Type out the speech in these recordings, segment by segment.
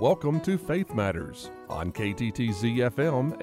Welcome to Faith Matters on KTTZ FM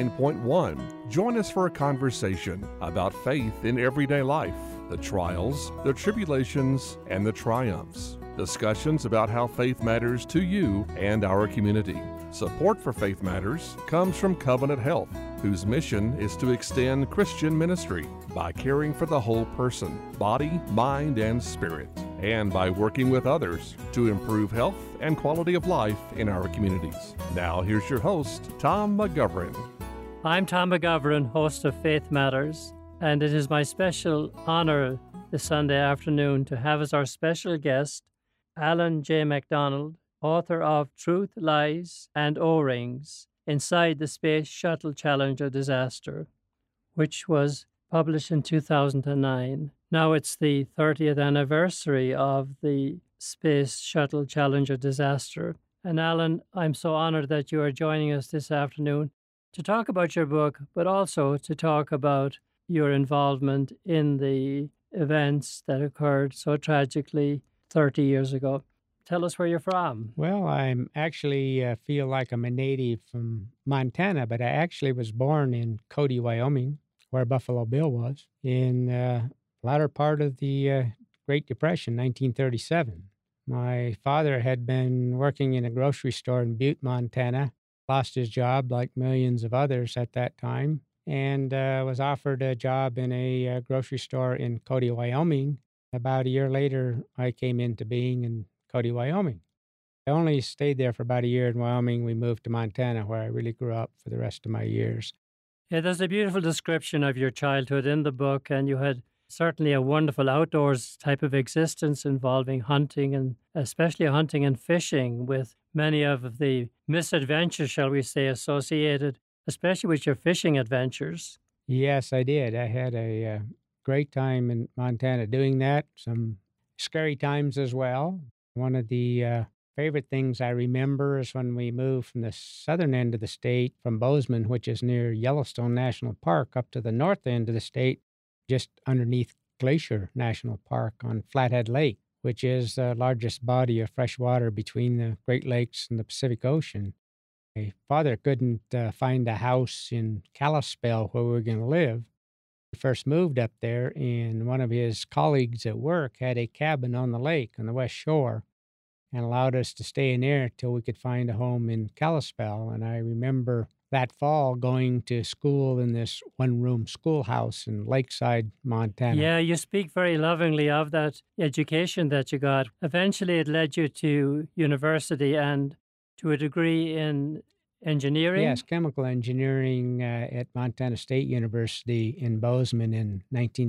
89.1. Join us for a conversation about faith in everyday life, the trials, the tribulations, and the triumphs. Discussions about how faith matters to you and our community. Support for Faith Matters comes from Covenant Health, whose mission is to extend Christian ministry by caring for the whole person, body, mind, and spirit, and by working with others to improve health and quality of life in our communities. Now here's your host, Tom McGovern. I'm Tom McGovern, host of Faith Matters, and it is my special honor this Sunday afternoon to have as our special guest Alan J. MacDonald, author of Truth, Lies, and O-Rings Inside the Space Shuttle Challenger Disaster, which was published in 2009. Now it's the 30th anniversary of the Space Shuttle Challenger disaster. And Alan, I'm so honored that you are joining us this afternoon to talk about your book, but also to talk about your involvement in the events that occurred so tragically 30 years ago. Tell us where you're from. Well, I'm actually feel like I'm a native from Montana, but I actually was born in Cody, Wyoming, where Buffalo Bill was, in the latter part of the Great Depression, 1937. My father had been working in a grocery store in Butte, Montana, lost his job like millions of others at that time, and was offered a job in a grocery store in Cody, Wyoming. About a year later, I came into being in Cody, Wyoming. I only stayed there for about a year in Wyoming. We moved to Montana, where I really grew up for the rest of my years. Yeah, there's a beautiful description of your childhood in the book, and you had certainly a wonderful outdoors type of existence involving hunting, and especially hunting and fishing, with many of the misadventures, shall we say, associated, especially with your fishing adventures. Yes, I did. I had a great time in Montana doing that, some scary times as well. One of the favorite things I remember is when we moved from the southern end of the state, from Bozeman, which is near Yellowstone National Park, up to the north end of the state, just underneath Glacier National Park on Flathead Lake, which is the largest body of fresh water between the Great Lakes and the Pacific Ocean. My father couldn't find a house in Kalispell where we were going to live. We first moved up there, and one of his colleagues at work had a cabin on the lake on the west shore and allowed us to stay in there till we could find a home in Kalispell. And I remember that fall going to school in this one-room schoolhouse in Lakeside, Montana. Yeah, you speak very lovingly of that education that you got. Eventually, it led you to university and to a degree in engineering? Yes, chemical engineering at Montana State University in Bozeman in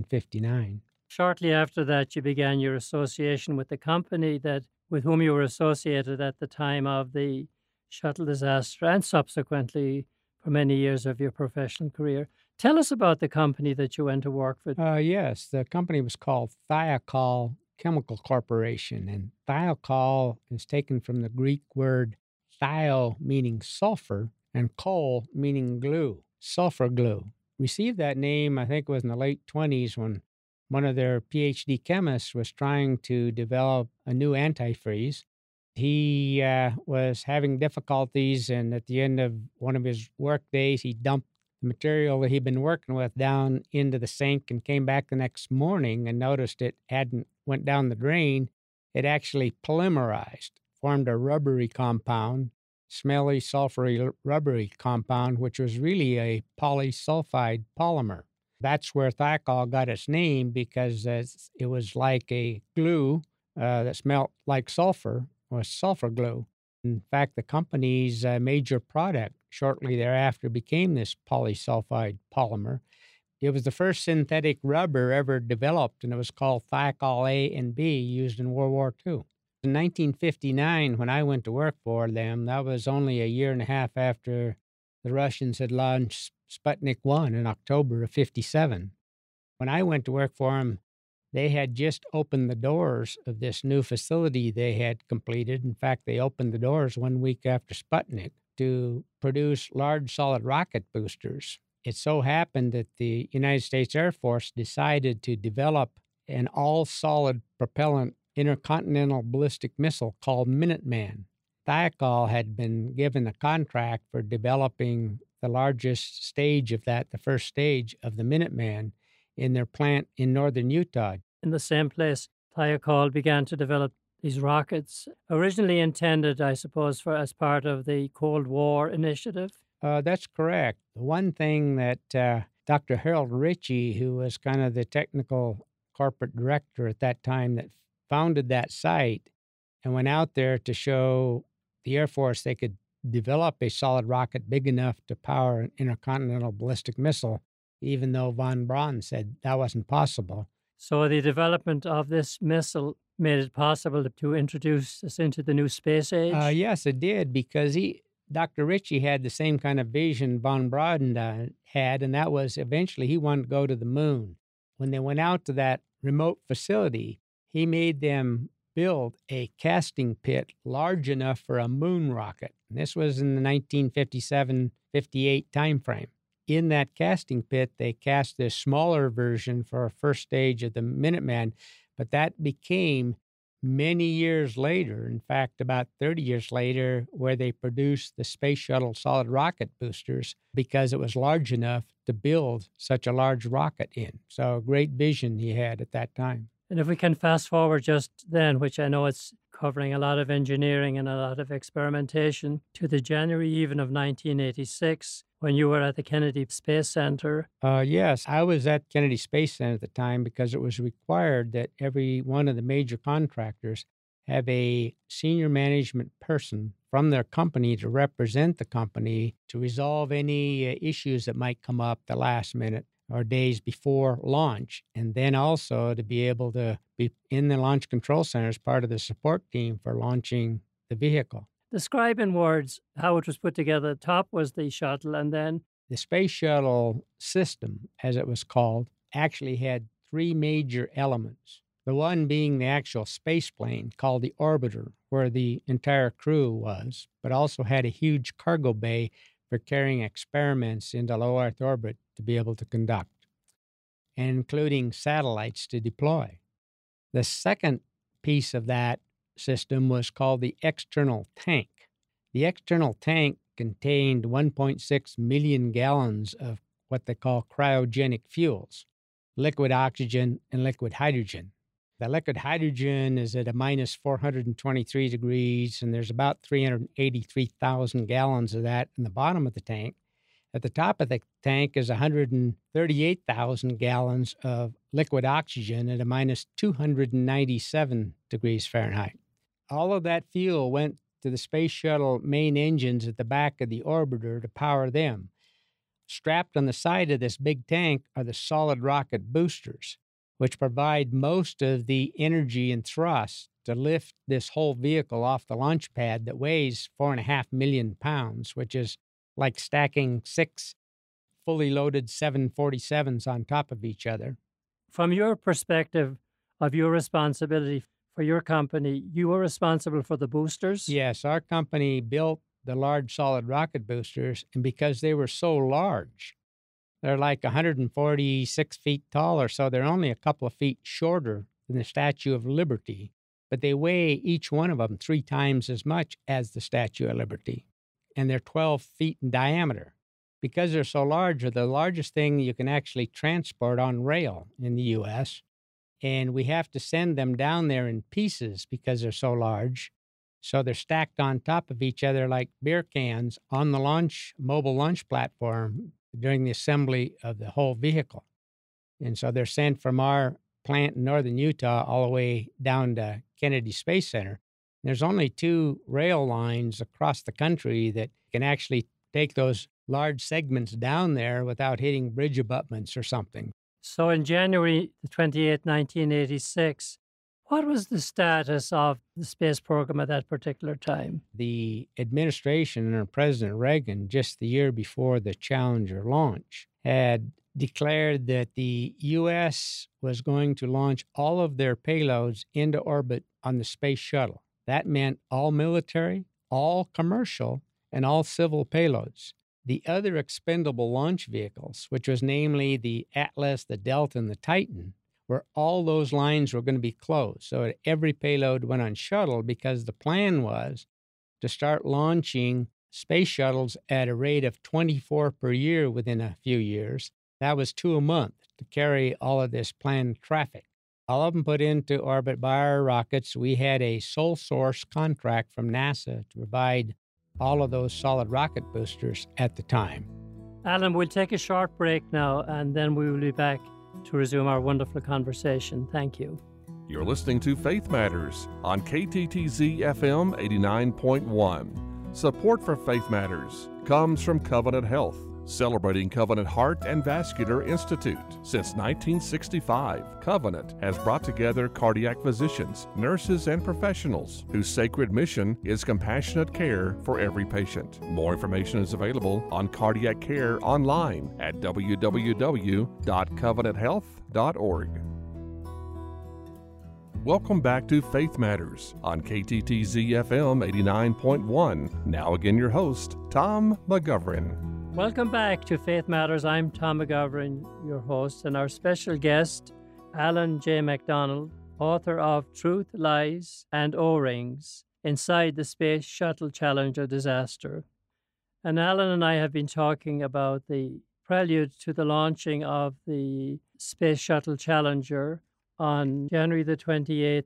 1959. Shortly after that, you began your association with the company with whom you were associated at the time of the shuttle disaster and subsequently for many years of your professional career. Tell us about the company that you went to work for. Yes, the company was called Thiokol Chemical Corporation, and thiokol is taken from the Greek word thio, meaning sulfur, and kol, meaning glue, sulfur glue. Received that name, I think it was in the late 20s when one of their PhD chemists was trying to develop a new antifreeze. He was having difficulties, and at the end of one of his work days, he dumped the material that he'd been working with down into the sink and came back the next morning and noticed it hadn't went down the drain. It actually polymerized, formed a rubbery compound, smelly, sulfury, rubbery compound, which was really a polysulfide polymer. That's where thiokol got its name, because it was like a glue that smelled like sulfur, was sulfur glue. In fact, the company's major product shortly thereafter became this polysulfide polymer. It was the first synthetic rubber ever developed, and it was called Thiokol A and B, used in World War II. In 1959, when I went to work for them, that was only a year and a half after the Russians had launched Sputnik 1 in October of 57. When I went to work for them, they had just opened the doors of this new facility they had completed. In fact, they opened the doors 1 week after Sputnik to produce large solid rocket boosters. It so happened that the United States Air Force decided to develop an all-solid propellant intercontinental ballistic missile called Minuteman. Thiokol had been given a contract for developing the largest stage of that, the first stage of the Minuteman, in their plant in northern Utah. In the same place, Thiokol began to develop these rockets, originally intended, I suppose, for as part of the Cold War initiative. That's correct. The one thing that Dr. Harold Ritchie, who was kind of the technical corporate director at that time that founded that site and went out there to show the Air Force they could develop a solid rocket big enough to power an intercontinental ballistic missile, even though von Braun said that wasn't possible. So the development of this missile made it possible to introduce us into the new space age? Yes, it did, because Dr. Ritchie had the same kind of vision von Braun had, and that was eventually he wanted to go to the moon. When they went out to that remote facility, he made them build a casting pit large enough for a moon rocket. And this was in the 1957-58 timeframe. In that casting pit, they cast this smaller version for a first stage of the Minuteman, but that became many years later, in fact, about 30 years later, where they produced the Space Shuttle solid rocket boosters because it was large enough to build such a large rocket in. So a great vision he had at that time. And if we can fast forward just then, which I know it's covering a lot of engineering and a lot of experimentation, to the January even of 1986, when you were at the Kennedy Space Center. Yes, I was at Kennedy Space Center at the time because it was required that every one of the major contractors have a senior management person from their company to represent the company to resolve any issues that might come up the last minute or days before launch, and then also to be able to be in the Launch Control Center as part of the support team for launching the vehicle. Describe in words how it was put together. The top was the shuttle, and then the Space Shuttle system, as it was called, actually had three major elements. The one being the actual space plane called the orbiter, where the entire crew was, but also had a huge cargo bay for carrying experiments into low Earth orbit to be able to conduct, and including satellites to deploy. The second piece of that system was called the external tank. The external tank contained 1.6 million gallons of what they call cryogenic fuels, liquid oxygen and liquid hydrogen. The liquid hydrogen is at a minus 423 degrees, and there's about 383,000 gallons of that in the bottom of the tank. At the top of the tank is 138,000 gallons of liquid oxygen at a minus 297 degrees Fahrenheit. All of that fuel went to the Space Shuttle main engines at the back of the orbiter to power them. Strapped on the side of this big tank are the solid rocket boosters, which provide most of the energy and thrust to lift this whole vehicle off the launch pad that weighs 4.5 million pounds, which is like stacking 6 fully loaded 747s on top of each other. From your perspective of your responsibility for your company, you were responsible for the boosters? Yes, our company built the large solid rocket boosters, and because they were so large, they're like 146 feet tall or so. They're only a couple of feet shorter than the Statue of Liberty, but they weigh each one of them 3 times as much as the Statue of Liberty. And they're 12 feet in diameter. Because they're so large, they're the largest thing you can actually transport on rail in the U.S., and we have to send them down there in pieces because they're so large. So they're stacked on top of each other like beer cans on the mobile launch platform during the assembly of the whole vehicle. And so they're sent from our plant in northern Utah all the way down to Kennedy Space Center. There's only 2 rail lines across the country that can actually take those large segments down there without hitting bridge abutments or something. So in January 28, 1986, what was the status of the space program at that particular time? The administration under President Reagan, just the year before the Challenger launch, had declared that the U.S. was going to launch all of their payloads into orbit on the space shuttle. That meant all military, all commercial, and all civil payloads. The other expendable launch vehicles, which was namely the Atlas, the Delta, and the Titan, where all those lines were going to be closed. So every payload went on shuttle because the plan was to start launching space shuttles at a rate of 24 per year within a few years. That was 2 a month to carry all of this planned traffic. All of them put into orbit by our rockets. We had a sole source contract from NASA to provide all of those solid rocket boosters at the time. Alan, we'll take a short break now, and then we will be back to resume our wonderful conversation. Thank you. You're listening to Faith Matters on KTTZ FM 89.1. Support for Faith Matters comes from Covenant Health, celebrating Covenant Heart and Vascular Institute. Since 1965, Covenant has brought together cardiac physicians, nurses, and professionals whose sacred mission is compassionate care for every patient. More information is available on cardiac care online at www.covenanthealth.org. Welcome back to Faith Matters on KTTZ FM 89.1. Now again, your host, Tom McGovern. Welcome back to Faith Matters. I'm Tom McGovern, your host, and our special guest, Alan J. McDonald, author of Truth, Lies, and O-Rings Inside the Space Shuttle Challenger Disaster. And Alan and I have been talking about the prelude to the launching of the Space Shuttle Challenger on January the 28th,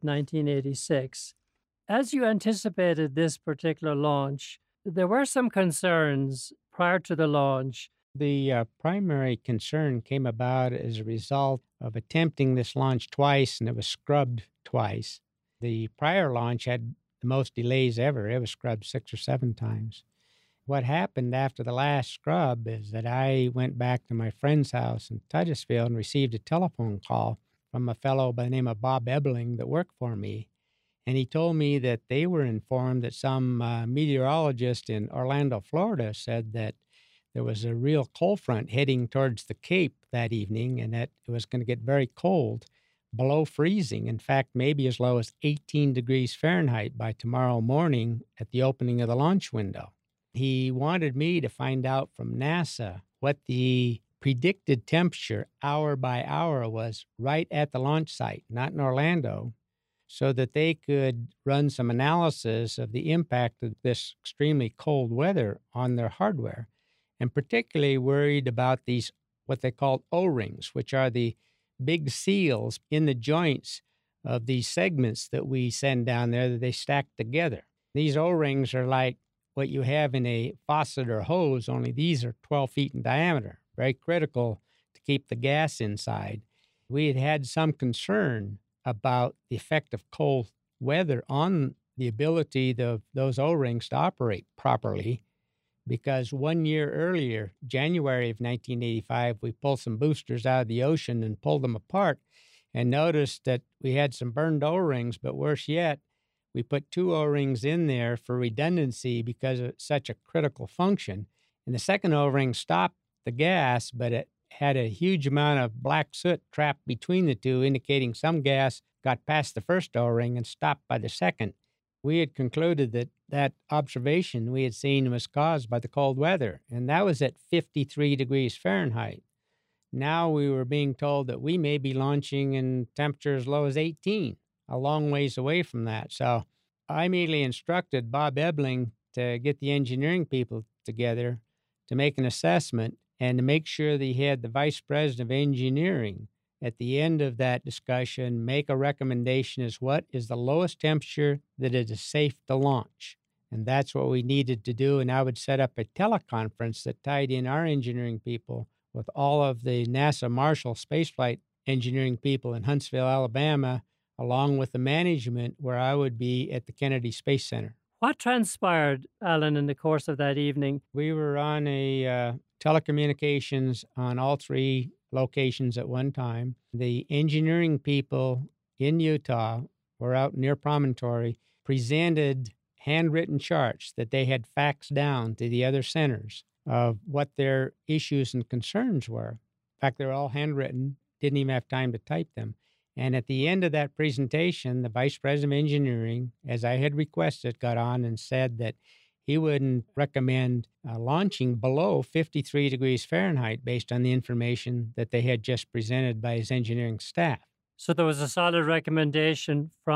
1986. As you anticipated this particular launch, there were some concerns prior to the launch. The primary concern came about as a result of attempting this launch twice, and it was scrubbed twice. The prior launch had the most delays ever. It was scrubbed 6 or 7 times. What happened after the last scrub is that I went back to my friend's house in Titusville and received a telephone call from a fellow by the name of Bob Ebling that worked for me. And he told me that they were informed that some meteorologist in Orlando, Florida, said that there was a real cold front heading towards the Cape that evening, and that it was going to get very cold, below freezing. In fact, maybe as low as 18 degrees Fahrenheit by tomorrow morning at the opening of the launch window. He wanted me to find out from NASA what the predicted temperature hour by hour was right at the launch site, not in Orlando, so that they could run some analysis of the impact of this extremely cold weather on their hardware, and particularly worried about these, what they called O-rings, which are the big seals in the joints of these segments that we send down there that they stack together. These O-rings are like what you have in a faucet or hose, only these are 12 feet in diameter, very critical to keep the gas inside. We had had some concern about the effect of cold weather on the ability of those O-rings to operate properly, because 1 year earlier, January of 1985, we pulled some boosters out of the ocean and pulled them apart and noticed that we had some burned O-rings, but worse yet, we put 2 O-rings in there for redundancy because of such a critical function. And the second O-ring stopped the gas, but it had a huge amount of black soot trapped between the two, indicating some gas got past the first O-ring and stopped by the second. We had concluded that that observation we had seen was caused by the cold weather, and that was at 53 degrees Fahrenheit. Now we were being told that we may be launching in temperature as low as 18, a long ways away from that. So I immediately instructed Bob Ebling to get the engineering people together to make an assessment and to make sure that he had the vice president of engineering at the end of that discussion make a recommendation as what is the lowest temperature that it is safe to launch. And that's what we needed to do. And I would set up a teleconference that tied in our engineering people with all of the NASA Marshall spaceflight engineering people in Huntsville, Alabama, along with the management where I would be at the Kennedy Space Center. What transpired, Alan, in the course of that evening? We were on a telecommunications on all 3 locations at one time. The engineering people in Utah were out near Promontory, presented handwritten charts that they had faxed down to the other centers of what their issues and concerns were. In fact, they were all handwritten, didn't even have time to type them. And at the end of that presentation, the vice president of engineering, as I had requested, got on and said that he wouldn't recommend launching below 53 degrees Fahrenheit based on the information that they had just presented by his engineering staff. So there was a solid recommendation from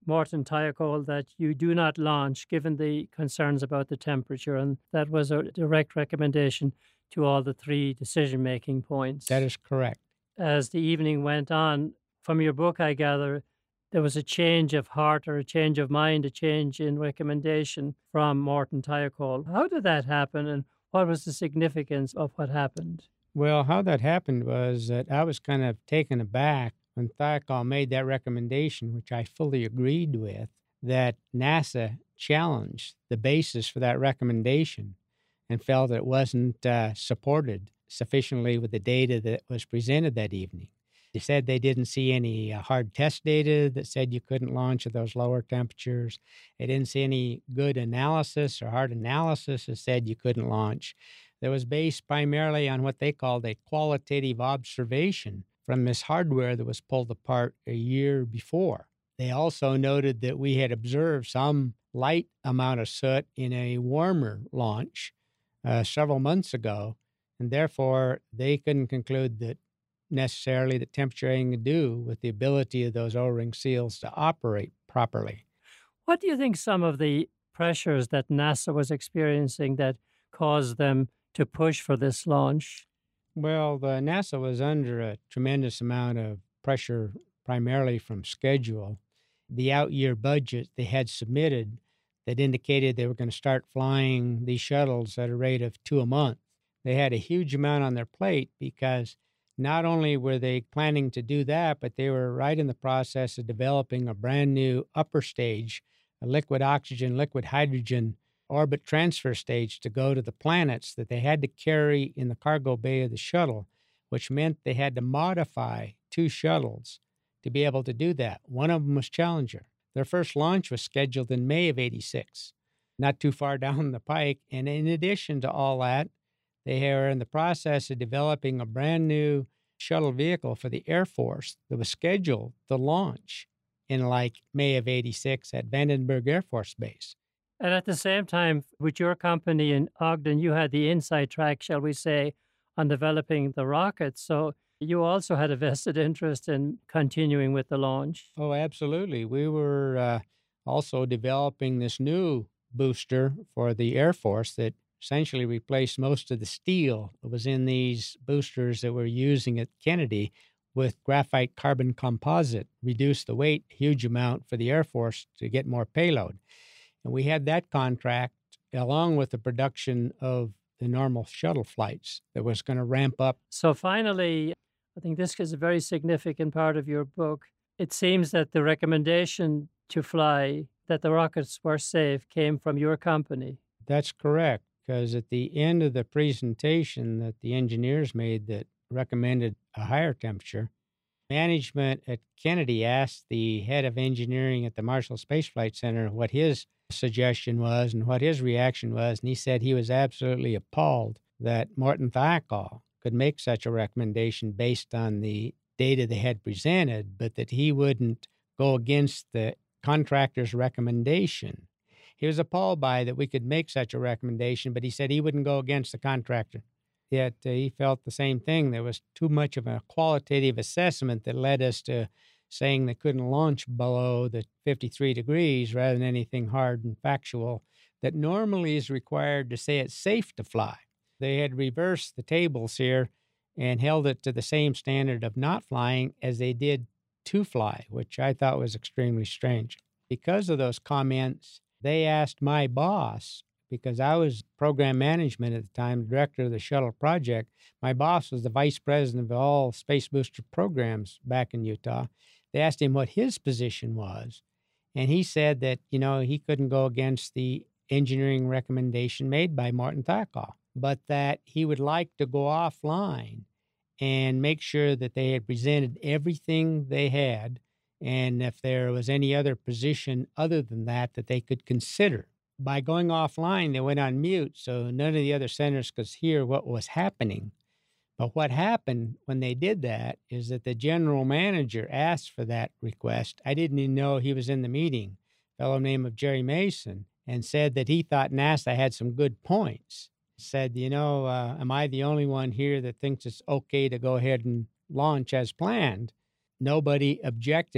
Morton Thiokol that you do not launch given the concerns about the temperature, and that was a direct recommendation to all the three decision-making points. That is correct. As the evening went on, from your book, I gather, there was a change of heart or a change of mind, a change in recommendation from Morton Thiokol. How did that happen, and what was the significance of what happened? Well, how that happened was that I was kind of taken aback when Thiokol made that recommendation, which I fully agreed with, that NASA challenged the basis for that recommendation and felt it wasn't supported sufficiently with the data that was presented that evening. They said they didn't see any hard test data that said you couldn't launch at those lower temperatures. They didn't see any good analysis or hard analysis that said you couldn't launch. That was based primarily on what they called a qualitative observation from this hardware that was pulled apart a year before. They also noted that we had observed some light amount of soot in a warmer launch several months ago, and therefore they couldn't conclude that necessarily that temperature had anything to do with the ability of those O-ring seals to operate properly. What do you think some of the pressures that NASA was experiencing that caused them to push for this launch? Well, the NASA was under a tremendous amount of pressure, primarily from schedule. The out-year budget they had submitted that indicated they were going to start flying these shuttles at a rate of 2 a month. They had a huge amount on their plate because not only were they planning to do that, but they were right in the process of developing a brand new upper stage, a liquid oxygen, liquid hydrogen orbit transfer stage to go to the planets that they had to carry in the cargo bay of the shuttle, which meant they had to modify 2 shuttles to be able to do that. One of them was Challenger. Their first launch was scheduled in May of '86, not too far down the pike. And in addition to all that, they were in the process of developing a brand new shuttle vehicle for the Air Force that was scheduled to launch in like May of '86 at Vandenberg Air Force Base. And at the same time, with your company in Ogden, you had the inside track, shall we say, on developing the rockets. So you also had a vested interest in continuing with the launch. Oh, absolutely. We were also developing this new booster for the Air Force that essentially replaced most of the steel that was in these boosters that we're using at Kennedy with graphite carbon composite, reduced the weight a huge amount for the Air Force to get more payload. And we had that contract along with the production of the normal shuttle flights that was going to ramp up. So finally, I think this is a very significant part of your book. It seems that the recommendation to fly, that the rockets were safe, came from your company. That's correct, because at the end of the presentation that the engineers made that recommended a higher temperature, management at Kennedy asked the head of engineering at the Marshall Space Flight Center what his suggestion was and what his reaction was, and he said he was absolutely appalled that Morton Thiokol could make such a recommendation based on the data they had presented, but that he wouldn't go against the contractor's recommendation. He was appalled by that we could make such a recommendation, but he said he wouldn't go against the contractor. Yet he felt the same thing. There was too much of a qualitative assessment that led us to saying they couldn't launch below the 53 degrees rather than anything hard and factual that normally is required to say it's safe to fly. They had reversed the tables here and held it to the same standard of not flying as they did to fly, which I thought was extremely strange. Because of those comments, they asked my boss, because I was program management at the time, director of the shuttle project. My boss was the vice president of all space booster programs back in Utah. They asked him what his position was, and he said that, he couldn't go against the engineering recommendation made by Morton Thiokol, but that he would like to go offline and make sure that they had presented everything they had, and if there was any other position other than that they could consider. By going offline, they went on mute, so none of the other senators could hear what was happening. But what happened when they did that is that the general manager asked for that request. I didn't even know he was in the meeting, a fellow named of Jerry Mason, and said that he thought NASA had some good points. Said, am I the only one here that thinks it's okay to go ahead and launch as planned? Nobody objected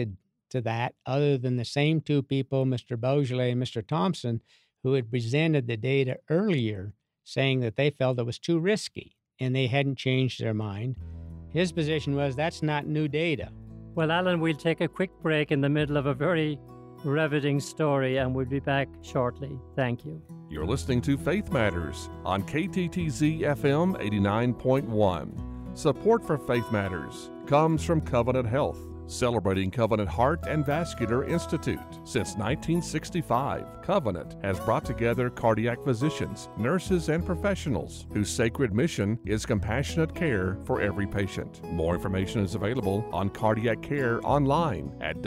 to that other than the same two people, Mr. Beaujolais and Mr. Thompson, who had presented the data earlier, saying that they felt it was too risky and they hadn't changed their mind. His position was that's not new data. Well, Alan, we'll take a quick break in the middle of a very riveting story, and we'll be back shortly. Thank you. You're listening to Faith Matters on KTTZ FM 89.1. Support for Faith Matters comes from Covenant Health, celebrating Covenant Heart and Vascular Institute. Since 1965, Covenant has brought together cardiac physicians, nurses, and professionals whose sacred mission is compassionate care for every patient. More information is available on cardiac care online at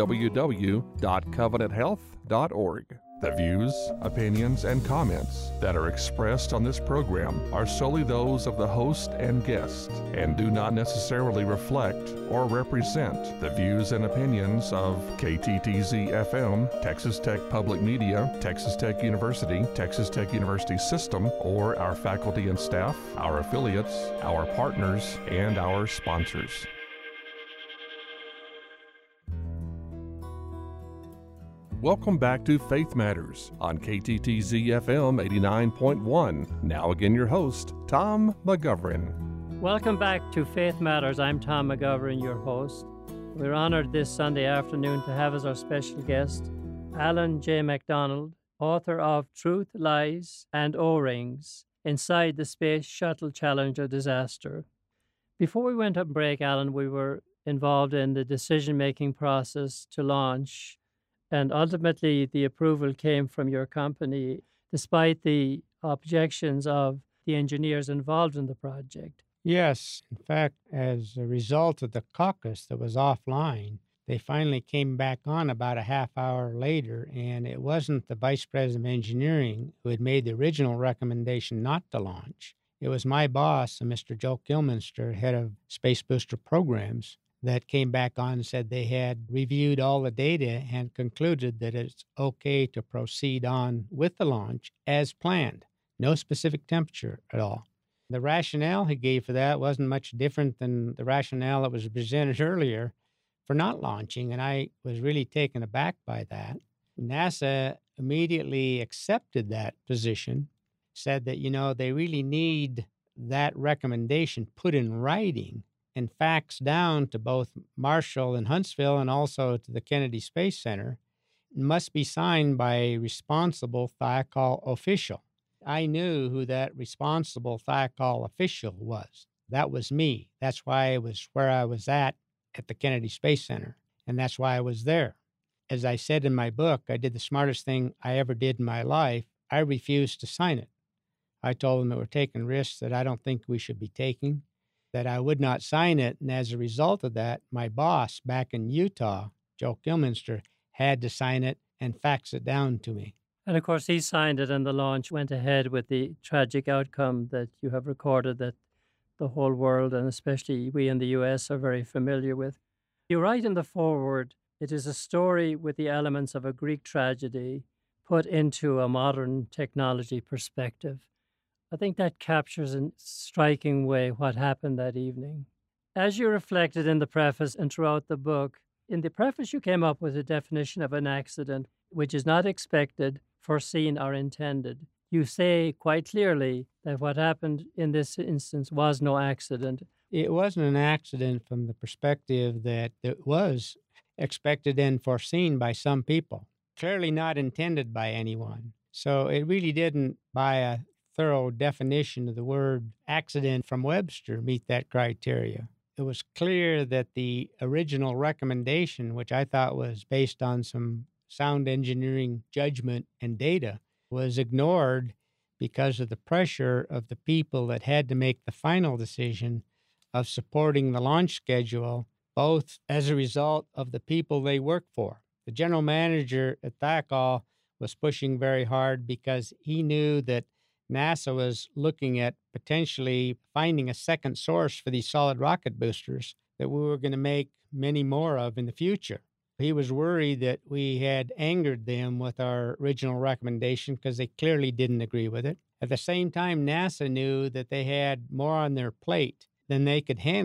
www.covenanthealth.org. The views, opinions, and comments that are expressed on this program are solely those of the host and guest and do not necessarily reflect or represent the views and opinions of KTTZ-FM, Texas Tech Public Media, Texas Tech University, Texas Tech University System, or our faculty and staff, our affiliates, our partners, and our sponsors. Welcome back to Faith Matters on KTTZ FM 89.1. Now again, your host, Tom McGovern. Welcome back to Faith Matters. I'm Tom McGovern, your host. We're honored this Sunday afternoon to have as our special guest Alan J. McDonald, author of Truth, Lies, and O-Rings Inside the Space Shuttle Challenger Disaster. Before we went on break, Alan, we were involved in the decision-making process to launch, and ultimately the approval came from your company, despite the objections of the engineers involved in the project. Yes. In fact, as a result of the caucus that was offline, they finally came back on about a half hour later, and it wasn't the vice president of engineering who had made the original recommendation not to launch. It was my boss, Mr. Joe Kilminster, head of Space Booster Programs, that came back on and said they had reviewed all the data and concluded that it's okay to proceed on with the launch as planned. No specific temperature at all. The rationale he gave for that wasn't much different than the rationale that was presented earlier for not launching, and I was really taken aback by that. NASA immediately accepted that position, said that, they really need that recommendation put in writing and faxed down to both Marshall and Huntsville and also to the Kennedy Space Center. It must be signed by a responsible Thiokol official. I knew who that responsible Thiokol official was. That was me. That's why I was where I was at the Kennedy Space Center, and that's why I was there. As I said in my book, I did the smartest thing I ever did in my life. I refused to sign it. I told them that we're taking risks that I don't think we should be taking, that I would not sign it, and as a result of that, my boss back in Utah, Joe Kilminster, had to sign it and fax it down to me. And of course, he signed it, and the launch went ahead with the tragic outcome that you have recorded that the whole world, and especially we in the U.S., are very familiar with. You write in the foreword, it is a story with the elements of a Greek tragedy put into a modern technology perspective. I think that captures in a striking way what happened that evening. As you reflected in the preface and throughout the book, in the preface you came up with a definition of an accident which is not expected, foreseen, or intended. You say quite clearly that what happened in this instance was no accident. It wasn't an accident from the perspective that it was expected and foreseen by some people, clearly not intended by anyone. So it really didn't, by a thorough definition of the word accident from Webster, meet that criteria. It was clear that the original recommendation, which I thought was based on some sound engineering judgment and data, was ignored because of the pressure of the people that had to make the final decision of supporting the launch schedule, both as a result of the people they work for. The general manager at Thiokol was pushing very hard because he knew that NASA was looking at potentially finding a second source for these solid rocket boosters that we were going to make many more of in the future. He was worried that we had angered them with our original recommendation because they clearly didn't agree with it. At the same time, NASA knew that they had more on their plate than they could handle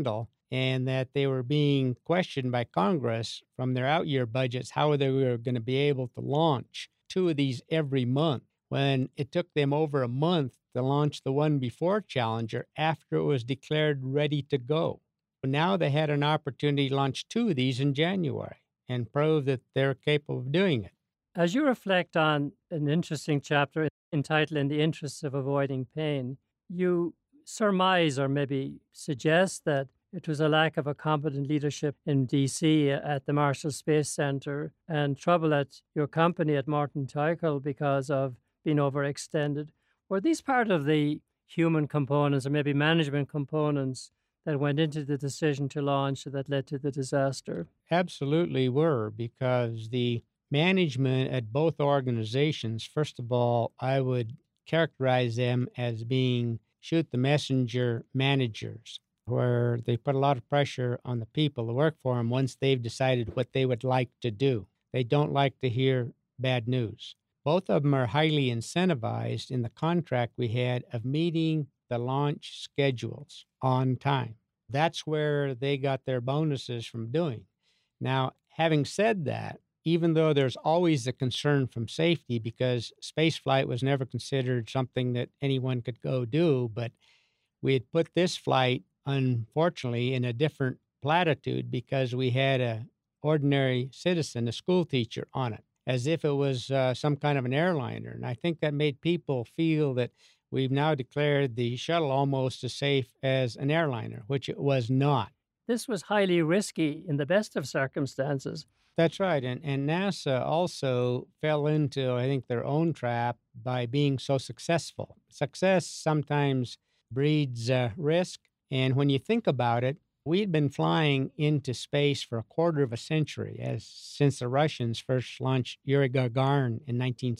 and that they were being questioned by Congress from their out-year budgets how they were going to be able to launch two of these every month when it took them over a month to launch the one before Challenger after it was declared ready to go. Now they had an opportunity to launch two of these in January and prove that they're capable of doing it. As you reflect on an interesting chapter entitled In the Interests of Avoiding Pain, you surmise or maybe suggest that it was a lack of a competent leadership in D.C. at the Marshall Space Center and trouble at your company at Morton Tykel because of being overextended. Were these part of the human components or maybe management components that went into the decision to launch that led to the disaster? Absolutely were, because the management at both organizations, first of all, I would characterize them as being shoot the messenger managers, where they put a lot of pressure on the people to work for them once they've decided what they would like to do. They don't like to hear bad news. Both of them are highly incentivized in the contract we had of meeting the launch schedules on time. That's where they got their bonuses from doing. Now, having said that, even though there's always a concern from safety, because spaceflight was never considered something that anyone could go do, but we had put this flight, unfortunately, in a different latitude because we had an ordinary citizen, a school teacher, on it, as if it was some kind of an airliner. And I think that made people feel that we've now declared the shuttle almost as safe as an airliner, which it was not. This was highly risky in the best of circumstances. That's right. And NASA also fell into, I think, their own trap by being so successful. Success sometimes breeds risk. And when you think about it, we'd been flying into space for a quarter of a century since the Russians first launched Yuri Gagarin in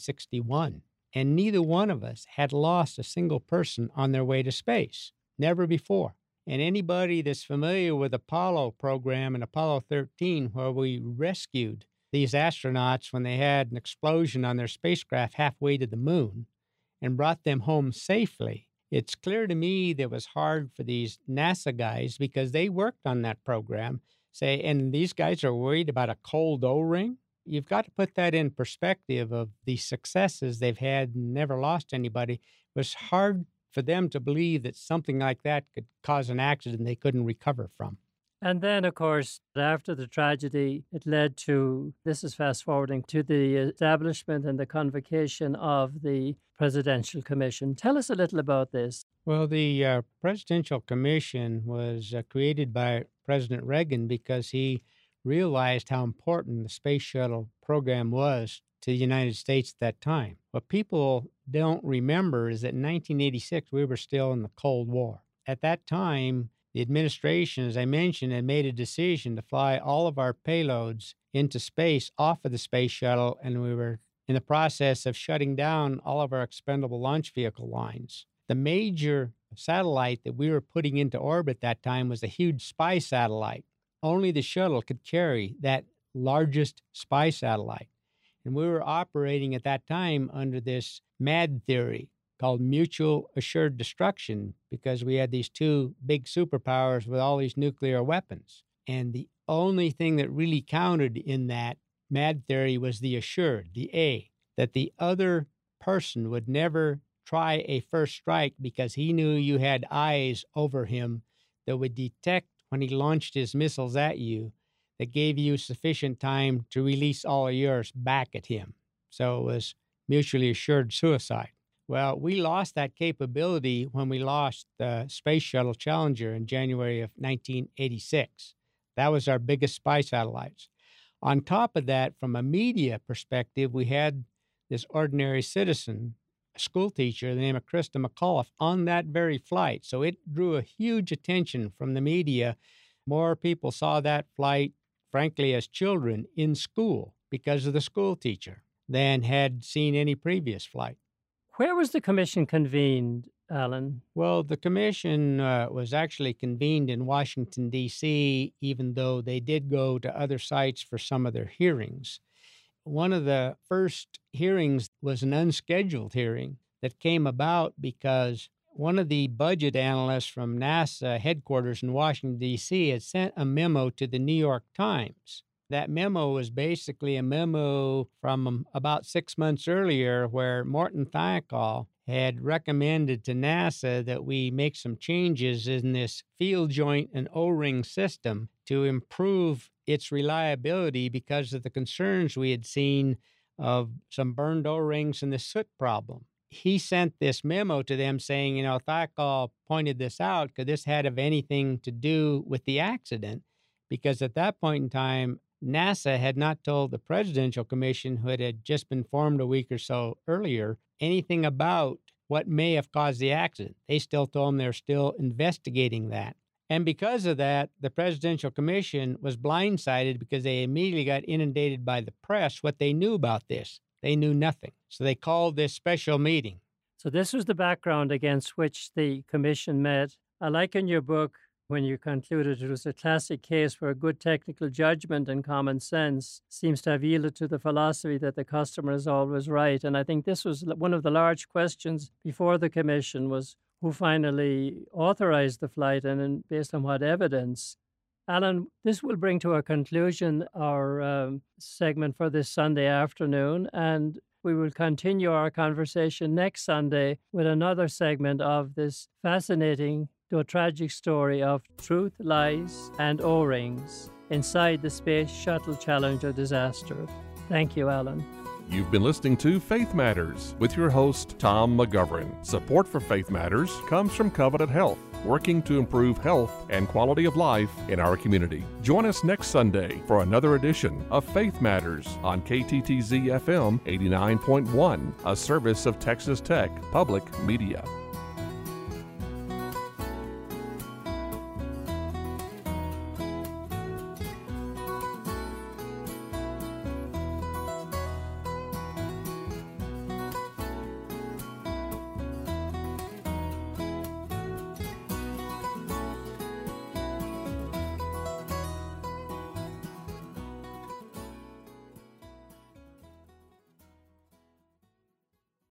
1961. And neither one of us had lost a single person on their way to space. Never before. And anybody that's familiar with Apollo program and Apollo 13, where we rescued these astronauts when they had an explosion on their spacecraft halfway to the moon and brought them home safely, it's clear to me that it was hard for these NASA guys because they worked on that program, and these guys are worried about a cold O-ring. You've got to put that in perspective of the successes they've had and never lost anybody. It was hard for them to believe that something like that could cause an accident they couldn't recover from. And then, of course, after the tragedy, it led to, this is fast forwarding, to the establishment and the convocation of the Presidential Commission. Tell us a little about this. Well, the Presidential Commission was created by President Reagan because he realized how important the space shuttle program was to the United States at that time. What people don't remember is that in 1986, we were still in the Cold War. At that time, the administration, as I mentioned, had made a decision to fly all of our payloads into space off of the space shuttle, and we were in the process of shutting down all of our expendable launch vehicle lines. The major satellite that we were putting into orbit that time was a huge spy satellite. Only the shuttle could carry that largest spy satellite. And we were operating at that time under this MAD theory called mutual assured destruction because we had these two big superpowers with all these nuclear weapons. And the only thing that really counted in that MAD theory was the assured, the A, that the other person would never try a first strike because he knew you had eyes over him that would detect when he launched his missiles at you, that gave you sufficient time to release all of yours back at him. So it was mutually assured suicide. Well, we lost that capability when we lost the Space Shuttle Challenger in January of 1986. That was our biggest spy satellites. On top of that, from a media perspective, we had this ordinary citizen, a school teacher, the name of Krista McAuliffe, on that very flight. So it drew a huge attention from the media. More people saw that flight, frankly, as children in school because of the school teacher than had seen any previous flight. Where was the commission convened, Alan? Well, the commission was actually convened in Washington, D.C., even though they did go to other sites for some of their hearings. One of the first hearings was an unscheduled hearing that came about because one of the budget analysts from NASA headquarters in Washington, D.C. had sent a memo to the New York Times. That memo was basically a memo from about 6 months earlier where Morton Thiokol had recommended to NASA that we make some changes in this field joint and O-ring system to improve its reliability because of the concerns we had seen of some burned O-rings and the soot problem. He sent this memo to them saying, Thiokol pointed this out because this had of anything to do with the accident, because at that point in time, NASA had not told the Presidential Commission, who had just been formed a week or so earlier, anything about what may have caused the accident. They still told them they're still investigating that. And because of that, the Presidential Commission was blindsided because they immediately got inundated by the press what they knew about this. They knew nothing. So they called this special meeting. So this was the background against which the commission met. I like in your book, when you concluded it was a classic case where good technical judgment and common sense seems to have yielded to the philosophy that the customer is always right. And I think this was one of the large questions before the commission was who finally authorized the flight and based on what evidence. Alan, this will bring to a conclusion our segment for this Sunday afternoon, and we will continue our conversation next Sunday with another segment of this fascinating though tragic story of truth, lies, and O-rings inside the Space Shuttle Challenger disaster. Thank you, Alan. You've been listening to Faith Matters with your host, Tom McGovern. Support for Faith Matters comes from Covenant Health, working to improve health and quality of life in our community. Join us next Sunday for another edition of Faith Matters on KTTZ FM 89.1, a service of Texas Tech Public Media.